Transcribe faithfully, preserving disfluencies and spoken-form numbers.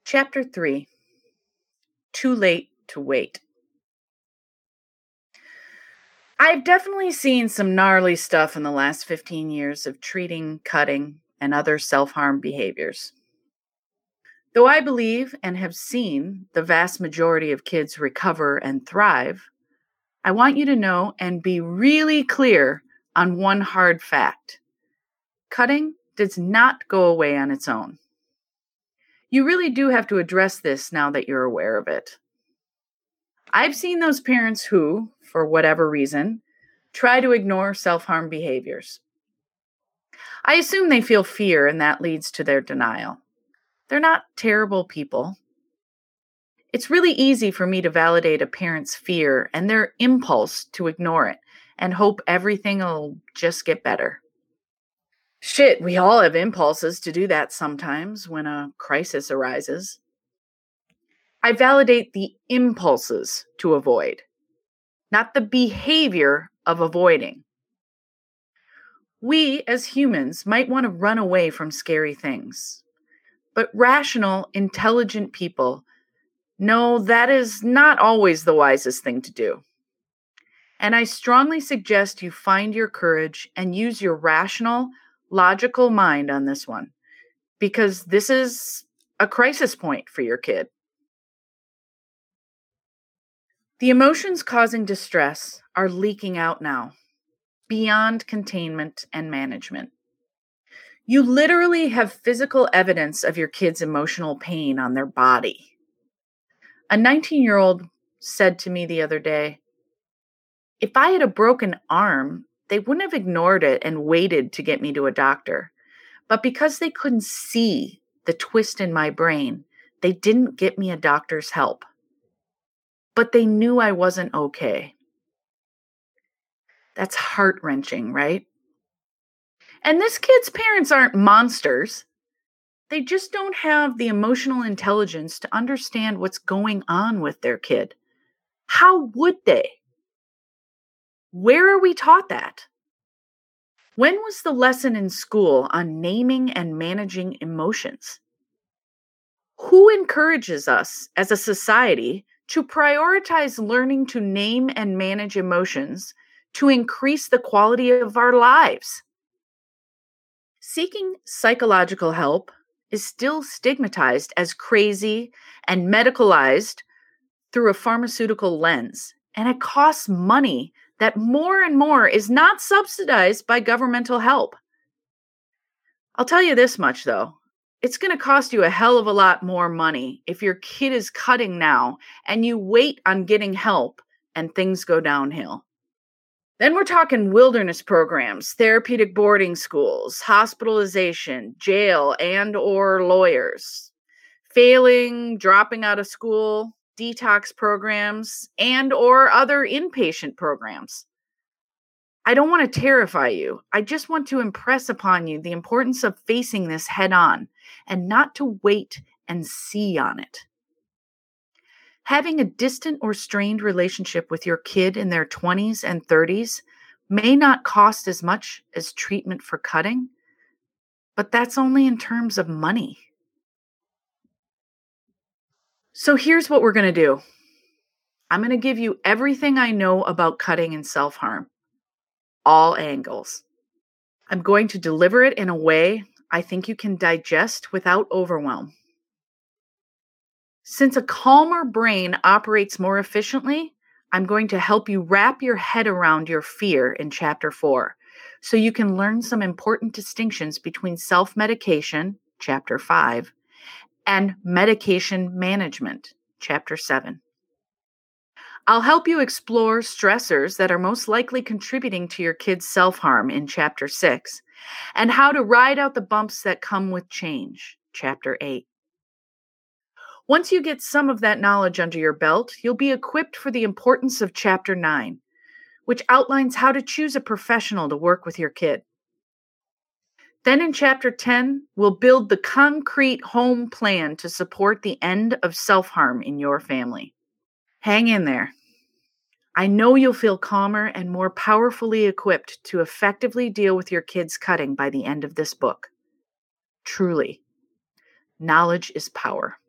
Chapter three, Too Late to Wait. I've definitely seen some gnarly stuff in the last fifteen years of treating, cutting, and other self-harm behaviors. Though I believe and have seen the vast majority of kids recover and thrive, I want you to know and be really clear on one hard fact. Cutting does not go away on its own. You really do have to address this now that you're aware of it. I've seen those parents who, for whatever reason, try to ignore self-harm behaviors. I assume they feel fear and that leads to their denial. They're not terrible people. It's really easy for me to validate a parent's fear and their impulse to ignore it and hope everything will just get better. Shit, we all have impulses to do that sometimes when a crisis arises. I validate the impulses to avoid, not the behavior of avoiding. We, as humans, might want to run away from scary things, but rational, intelligent people know that is not always the wisest thing to do. And I strongly suggest you find your courage and use your rational, logical mind on this one, because this is a crisis point for your kid. The emotions causing distress are leaking out now, beyond containment and management. You literally have physical evidence of your kid's emotional pain on their body. A nineteen-year-old said to me the other day, "If I had a broken arm, they wouldn't have ignored it and waited to get me to a doctor. But because they couldn't see the twist in my brain, they didn't get me a doctor's help. But they knew I wasn't okay." That's heart-wrenching, right? And this kid's parents aren't monsters. They just don't have the emotional intelligence to understand what's going on with their kid. How would they? Where are we taught that? When was the lesson in school on naming and managing emotions? Who encourages us as a society to prioritize learning to name and manage emotions to increase the quality of our lives? Seeking psychological help is still stigmatized as crazy and medicalized through a pharmaceutical lens, and it costs money that more and more is not subsidized by governmental help. I'll tell you this much, though. It's going to cost you a hell of a lot more money if your kid is cutting now and you wait on getting help and things go downhill. Then we're talking wilderness programs, therapeutic boarding schools, hospitalization, jail, and or lawyers, failing, dropping out of school, detox programs, and or other inpatient programs. I don't want to terrify you. I just want to impress upon you the importance of facing this head on and not to wait and see on it. Having a distant or strained relationship with your kid in their twenties and thirties may not cost as much as treatment for cutting, but that's only in terms of money. So here's what we're going to do. I'm going to give you everything I know about cutting and self-harm, all angles. I'm going to deliver it in a way I think you can digest without overwhelm. Since a calmer brain operates more efficiently, I'm going to help you wrap your head around your fear in Chapter four, so you can learn some important distinctions between self-medication, Chapter five, and medication management, Chapter seven. I'll help you explore stressors that are most likely contributing to your kid's self-harm in Chapter six, and how to ride out the bumps that come with change, Chapter eight. Once you get some of that knowledge under your belt, you'll be equipped for the importance of Chapter nine, which outlines how to choose a professional to work with your kid. Then in Chapter ten, we'll build the concrete home plan to support the end of self-harm in your family. Hang in there. I know you'll feel calmer and more powerfully equipped to effectively deal with your kids' cutting by the end of this book. Truly, knowledge is power.